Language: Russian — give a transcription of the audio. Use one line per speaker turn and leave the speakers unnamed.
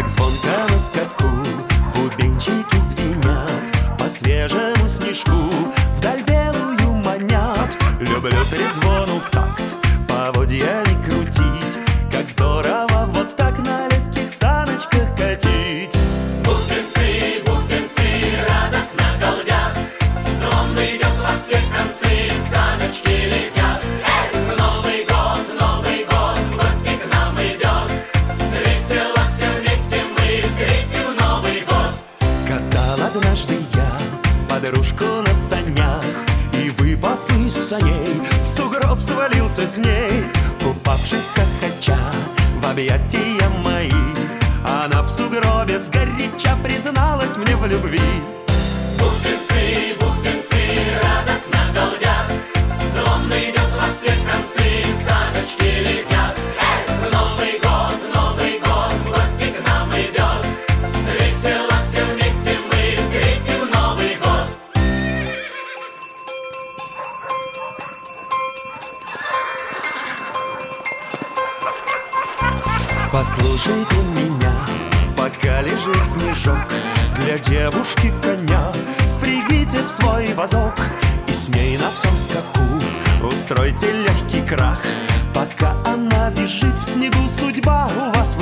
Звонко на скаку бубенчики звенят, по свежему снежку вдаль белую манят. Люблю трезвону в такт, поводья не крутить, как здорово вот так на легких саночках катить.
Бубенцы, бубенцы радостно галдят, звон идет во все концы, саночки летят. Новый год, в гости к нам идет, весело все вместе мы встретим Новый год.
Катал однажды я подружку на санях, и, выпав из саней, в сугроб свалился с ней. Упавших хохоча в объятия мои, она в сугробе сгоряча призналась мне в любви.
Бубенцы, бубенцы радостно галдят, звон идет во все концы, саночки летят. Новый год, в гости к нам идет, весело все вместе мы встретим Новый год.
Послушайте меня, пока лежит снежок, для девушки коня впрягите в свой вазок, и с ней на всем скаку устройте легкий крах. Пока она визжит в снегу, судьба у вас в